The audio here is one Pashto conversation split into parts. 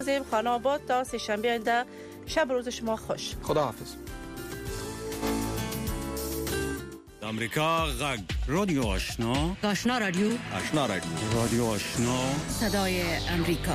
خانه آباد تا سه‌شنبه آینده. شب روز شما خوش. خداحافظ. امریکا غږ رادیو آشنا رادیو رادیو آشنا صدای امریکا.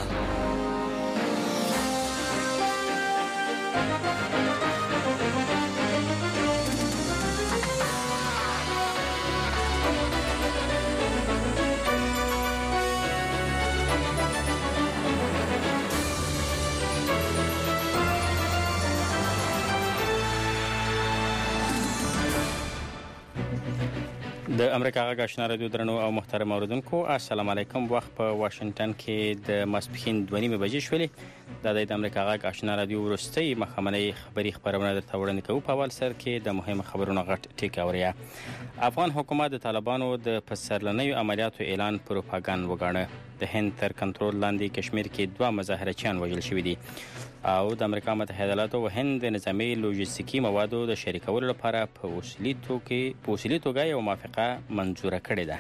د امریکا غږ آشنا رادیو درنو او محترم اوریدونکو، السلام علیکم. وخت په واشنگټن کې د ماسپښین 2:30 بجې شولې. د امریکا غږ آشنا رادیو ورستۍ مخامنۍ خبري خبرونه درته وړاندې کوو. په اول سر کې د مهمو خبرونو غټ ټیکاوریا. افغان حکومت د طالبانو د پسرلنیو عملیاتو اعلان پروپاګاندا وګاڼه. د هند تر کنټرول لاندې کشمیر کې 2 مظاهرچیان وژل شوي دي او د امریکا متحده ایالاتو او هند د نظامی لوجستیکي موادو د شریکولو لپاره په وسیلې توګه یو موافقه منظوره کړې ده.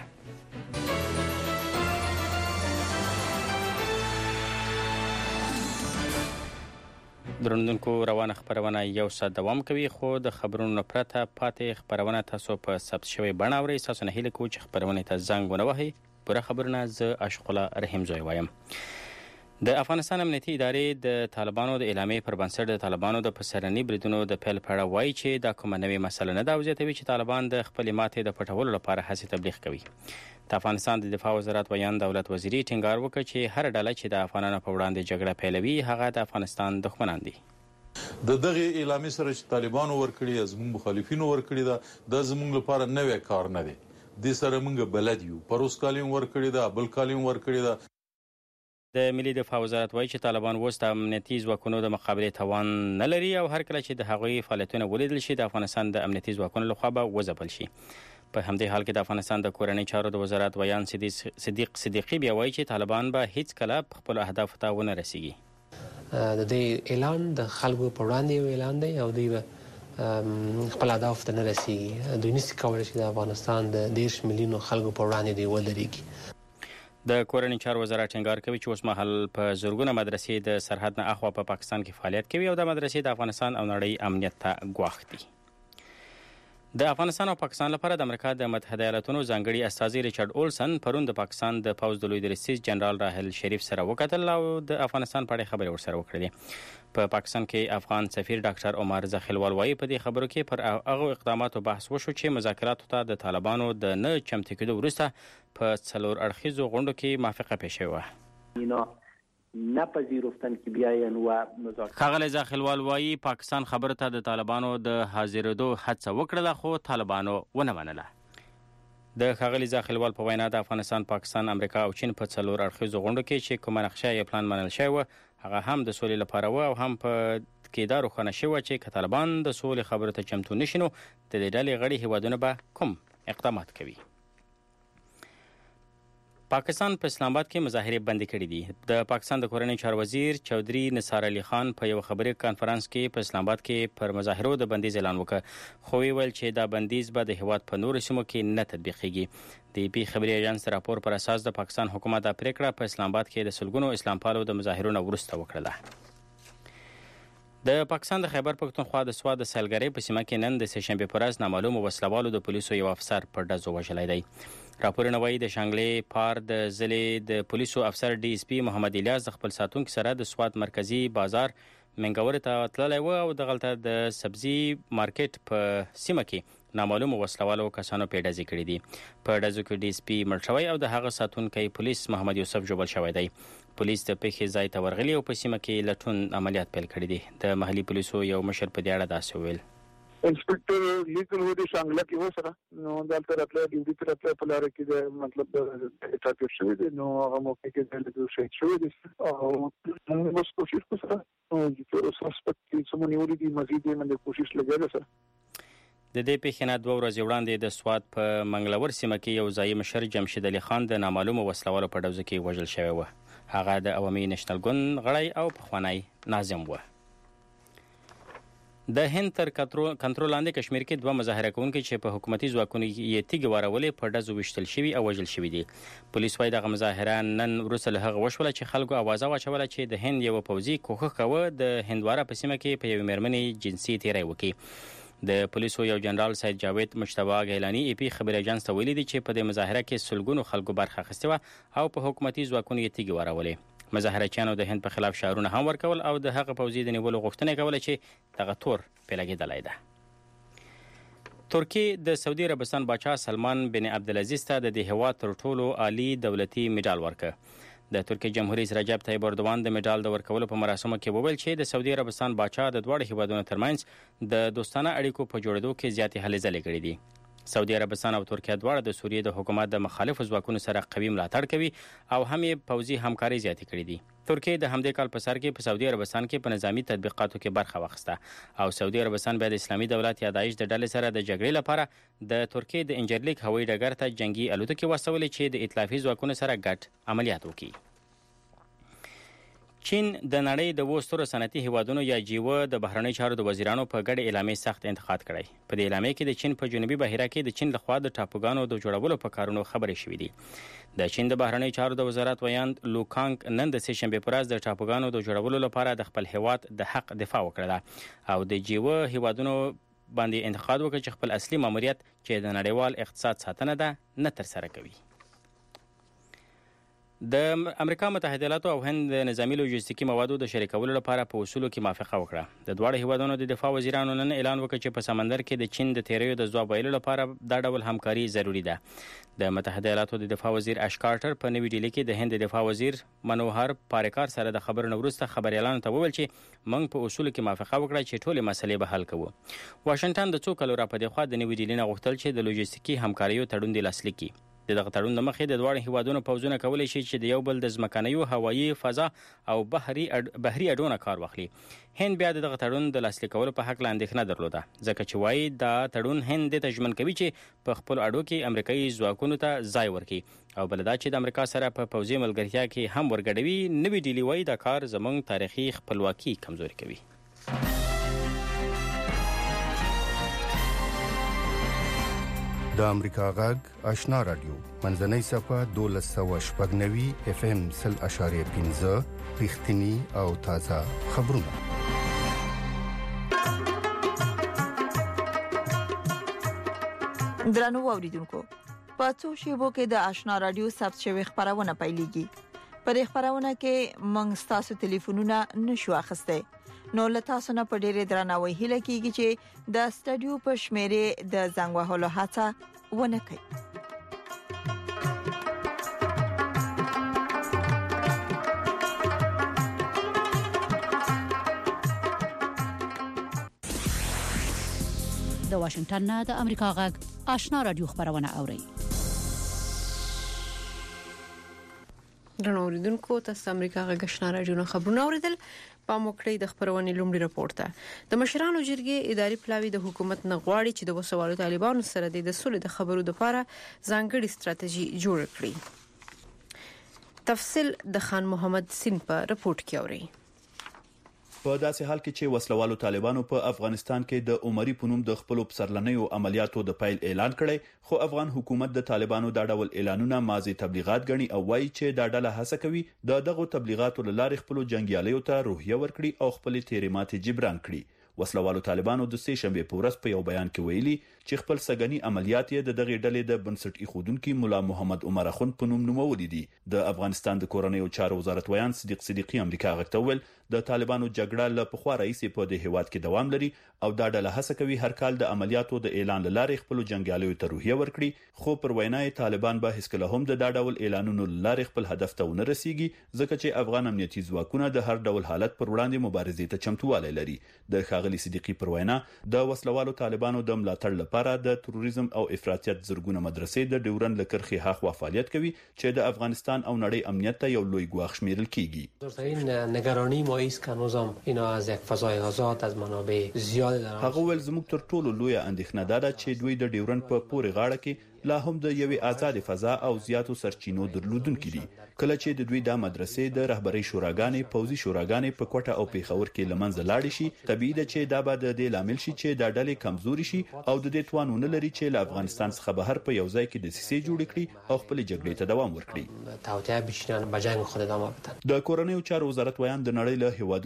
درنوونکو، روانه خبرونه یو ساعت دوام کوي، خو د خبرونو پرته پاتې خبرونه تاسو په ثبت شوی بڼه اورئ. تاسو نه هیله کوم چې خبرونه ته زنګ ونه وهئ. پوره خبرونه زه اشرف الله رحیم زوی وایم. د افغانستان امنیتي ادارې د طالبانو د اعلامیې پر بنسټ د طالبانو د پسرني بریدونو د پیل په اړه وایي چې دا کومه نوې مسله نه ده او زیاتوي چې طالبان د خپلې ماتې د پټولو لپاره هڅې تبلیغ کوي. د افغانستان د دفاع وزارت ویان دولت وزیري ټینګار وکړ چې هر ډله چې د افغانانو په وړاندې جګړه پیلوي هغه د افغانستان دښمنان دي. د دغه اعلامیې سره چې طالبانو ورکړي زموږ مخالفینو ورکړي دا زموږ لپاره نوې کار نه دی. د سره موږ بلد یو. پروس کالیم ورکړي دا، بل کالیم ورکړي دا. د ملي دفاع وزارت وایي چې طالبان اوس د امنیتي ځواکونو د مقابلې توان نه لري او هر کله چې د هغوی فعالیتونه ولیدل شي د افغانستان د امنیتي ځواکونو لخوا به وځپل شي. په همدې حال کې د افغانستان د کورنۍ چارو د وزارت ویان صدیقي بیا وایي چې طالبان به هیڅ کله خپل اهداف ته ونه رسیږي. د دې اعلان د خلکو په وړاندې یو اعلان دی او دوی خپل اهداف ته نه رسیږي. دوی نشي کولای چې د افغانستان د 10 میلیونو خلکو په وړاندې دی ودرېږي. د کورنۍ چارو وزارت ټینګار کوي چې اوس مهال په زورګونه مدرسې د سرحد نه اخوا په پاکستان کې فعالیت کوي او د مدرسې د افغانستان او نړۍ امنیت ته ګواښ دي. د افغانستان او پاکستان لپاره د امریکا د متحده ایالاتونو ځانګړي استازي ریچارډ اولسن پرون د پاکستان د پوځ د لوی درستیز جنرال راحل شریف سره وکتل او د افغانستان په اړه خبرې ورسره وکړې. په پاکستان کې افغان سفیر ډاکټر عمر زخیلوال وايي په دې خبرو کې پر هغه اقداماتو بحث وشو چې مذاکراتو ته د طالبانو د نه چمتو کېدو وروسته په 4 اړخیزو غونډو کې موافقه پیښه وه. نه پذیرفتن که بیاین و مذاکره. ښاغلی زاخیلوال وایي پاکستان خبره ته د طالبانو د حاضرېدو هڅه وکړله خو طالبانو ونه منله. د ښاغلي زاخیلوال په وینا د افغانستان، پاکستان، امریکا او چین په 4 اړخیزو غونډو کې چې کومه نقشه یا پلان منل شوی و هغه هم د سولې لپاره و او هم په کې دا روښانه شوی چې که طالبان د سولې خبرو ته چمتو نشي نو د دې ډلې غړي هیوادونه به کوم اقدامات کوي. پاکستان په اسلام آباد کې مظاهرې بندي کړې دي. د پاکستان د کورنۍ چارو وزیر چودھری نثار علي خان په یو خبري کانفرنس کې په اسلام آباد کې پر مظاهرو د بندیز اعلان وکړ، خو ویل چې دا بندیز به د هیواد په نورو سیمو کې نه تطبیقیږي. د پی خبري ایجنس راپور پر اساس د پاکستان حکومت د پریکړه په اسلام آباد کې د سلګونو اسلام پالو د مظاهرونو وروسته وکړه. د پاکستان د خیبر پختونخوا د سواد د سیلګری په سیمه کې نن د سه‌شنبه پر ورځ نامعلوم وسلوالو د پولیسو یو افسر پر ډزو وژلی دی. راپورونه وایي د شانګلې پار د ضلع د پولیسو افسر ډي اس پی محمد الیاس د خپل ساتونکو سره د سواد مرکزی بازار منګور ته تللی و او دغلته د سبزی مارکیټ په سیمه کې نامعلوم وسلوالو کسانو په ډزې کړې دي. په ډزو کې ډي اس پی مړ شوی او د هغه ساتونکی پولیس محمد یوسف جوبل شوی دی. پولیس د پیښې ځای ته ورغلي او په سیمه کې لټون عملیات پیل کړي دي. د محلي پولیسو یو مشر په دې اړه داسې وویل: انسپکټر لیکل و د شانګله کې و سره نو دلته راتله ډیوټي ته راتله په لاره کې د مطلب ټاکل شوی دی نو هغه موقع کې د شهید شوی دی او موږ اوس کوشش کوو او سسپکټ چې څومره نیولې دي مزید یې کوشش لګیا ده سره. د دې پیښې نه 2 ورځې وړاندې د سواد په منګلور سیمه کې یو ځایي مشر جمشید علي خان د نامعلومو وسلوالو په ډزو کې وژل شوی و. هغه د عوامي نېشنل ګوند غړی او پخوانی ناظم و. د هند تر کنټرول لاندې کشمیر کې دوه مظاهره کوونکي چې په حکومتي ځواکونو یې تیږې وارولې په ډزو وشتل شوي او وژل شوي دي. پولیس وايي دغه مظاهره نن وروسته له هغه وشوله چې خلکو اوازه واچوله چې د هند یو پوځي کوښښ کاوه د هندواره په سیمه کې په یوې مېرمنې جنسي تیری وکړي. د پولیسو یو جنرال سید جاوید مجتبی غیلانی پی خبري اژانس ته ویلي دي چې په دې مظاهره کې سلګونو خلکو برخه اخیستې وه او په حکومتي ځواکونو یې تیږې وارولې. مظاهرچیانو د هند په خلاف شعارونه هم ورکول او د هغه پوځي د نیولو غوښتنه کوله چې دغه تور په لګیدلای ده. ترکیه د سعودي عربستان بادشاه سلمان بن عبدالعزیز ته د دې هیواد تر ټولو عالی دولتي میډال ورکړ. د ترکیه جمهور رئیس رجب طیب اردوان د میډال د ورکولو په مراسمو کې وویل چې د سعودي عربستان بادشاه د دواړو هیوادونو ترمنځ د دوستانه اړیکو په جوړېدو کې زیاتې هلې ځلې کړې دي. سعودي عربستان او ترکیه دواړه د سوریې د حکومت د مخالفو ځواکونو سره قوي ملاتړ کوي او هم یې پوځي همکاري زیاتې کړې دي. ترکیه د همدې کال په سر کې په سعودي عربستان کې په نظامی تطبیقاتو کې برخه واخیسته او سعودي عربستان بیا د اسلامي دولت یا داعش د ډلې سره د جګړې لپاره د ترکیه د انجرلیک هوایي ډګر ته جنگي الوتکې واستولې چې د ائتلافي ځواکونو سره ګډ عملیات وکړي. چین د نړۍ د وسترو صنعتي هیوادونو یا جیو د بهرنی چارو د وزیرانو په ګډ اعلامیه سخت انتقاد کړی. په دې اعلامیه کې د چین په جنوبي بحیره کې د چین لخوا د ټاپوګانو د جوړولو په کارونو خبرې شوې دي. د چین د بهرنی چارو د وزارت ویاند لوکانګ نن د سه شنبه پر ورځ د ټاپوګانو د جوړولو لپاره د خپل هیواد د حق دفاع وکړه او د جیو هیوادونو باندې انتقاد وکړ چې خپل اصلي ماموریت چې د نړیوال اقتصاد ساتنه ده نه تر سره کوي. د امریکا متحده ایالاتو او هند د نظامی لوجستیکي موادو د شریکولو لپاره په اصولو کې موافقه وکړه. د دواړو هیوادونو د دفاع وزیرانو نن اعلان وکړ چې په سمندر کې د چین د تیریو د ځواب ویلو لپاره دا ډول همکاري ضروری ده. د متحده ایالاتو د دفاع وزیر اش کارټر په نوې ډیلي کې د هند د دفاع وزیر منوهر پاریکار سره د خبرونو وروسته خبريالانو ته وویل چې موږ په اصولو کې موافقه وکړه چې ټولې مسلې به حل کوو. واشنگټن د څو کلو راپدې خوا د نوې ډیلي نه غوښتل چې د لوجستیکي همکاریو تړون د لاسلیک کړي. دغه تړون د مخې د دواړو هیوادونو پوځونه کولی شي چې د یو بل د ځمکنیو هوایي فضا او بحري اډونه کار واخلي. هند بیا دغه تړون د لاسلیکولو په حق لاندې نه درلوده ځکه چې وایي دا تړون هند ته ژمن کوي چې په خپل اډو کې امریکایي ځواکونو ته ځای ورکړي او بل دا چې د امریکا سره په پوځي ملګرتیا کې هم ورګډوي. نوې ډیلي وایي دا کار زموږ تاریخي خپلواکي کمزوري کوي. د امریکا غږ آشنا رادیو منځنۍ صفه 1290 اف ام 0.15 رښتینی او تازه خبرونه. درنو اوریدونکو په څو شیبو کې د آشنا رادیو ثبت شوی خبرونه پیلېږي. پر خبرونه کې موږ تاسو ټلیفونونه نشو اخیسته. نو لته سونه په ډېر درناوي هله کیږي چې د سټډیو په شمیره د زنګ وهلو هڅه ونه کوي. د واشنگټن نه د امریکا غږ آشنا رادیو خبرونه اوري. درنو اوریدونکو تاسو امریکا غږ آشنا رادیو خبرونه اوریدل. په موکړې د خبرونې لومړی راپورټ ته د مشرانو جرګې اداري پلاوی د حکومت نه غواړي چې د وسوالو طالبانو سره د سولې د خبرو لپاره ځانګړي ستراتیژي جوړ کړي. تفصیل د خان محمد سین په راپورټ کې اوري. په داسې حال کې چې وسلوالو طالبانو په افغانستان کې د عمري پونوم د خپل پسرلنیو عملیاتو د پیل اعلان کړي خو افغان حکومت د طالبانو د ډول اعلانونه ماضي تبلیغات غني او وایي چې دا ډله هڅه کوي د دغه تبلیغاتو لارې خپل جنگیالیو ته روحیه ورکړي او خپل تیریمات جبران کړي. وسلوالو طالبانو د سه شنبه په ورځ په یو بیان کې ویلي چې خپل سګنی عملیات یې د دغه ډلې د بنسټ ایښودونکو مولا محمد عمر اخوند په نوم نومولې دي. د افغانستان د کورنیو چارو وزارت ویان صدیق صدیقی امریکا غوښتل د طالبانو جګړه له پخوا رئیس په د هیواد کې دوام لري او دا ډله هڅه کوي هر کال د عملیاتو د اعلان لارې خپل جنگیالیو ته روحیه ورکړي خو پر وینای طالبان به هیڅ کله هم د دا ډول اعلانونو لارې خپل هدف ته ونه رسیږي ځکه چې افغان امنیتي ځواکونه د هر ډول حالت پر وړاندې مبارزې ته چمتووالی لري. د خاغلی صدیقی پر وینا د وسلوالو طالبانو د ملاتړ لپاره د تروریزم او افراطیت زرګونه مدرسې د ډیورن لکرخي هاخوا فعالیت کوي چې د افغانستان او نړۍ امنیت ته یو لوی ګواښ شمیرل کیږي. این نگرانی ما است که نظام اینا از یک فضای آزاد از منابع زیاد دارن. هغه ول زموږ تر ټولو لوی اندېښنه ده چې دوی د ډیورن په پورې غاړه کې لا هم د یوې آزاد فضا او زیاتو سرچینو درلودونکي دي. کله چې د دوی د مدرسې د رهبرۍ شوراګانې پوځي شوراګانې په کوټه او پیښور کې لمنځه لاړې شي، طبيعي ده چې دا به د لامل شي چې د ډلې کمزوري شي او د دې توانونه لري چې له افغانستان څخه بهر په یو ځای کې د سیسې جوړ کړي او خپل جګړې ته دوام ورکړي. تاوتیا بشینان بجنگ خود ادامه بدن. د کورنیو چارو وزارت ویان د نړۍ له هیوادونو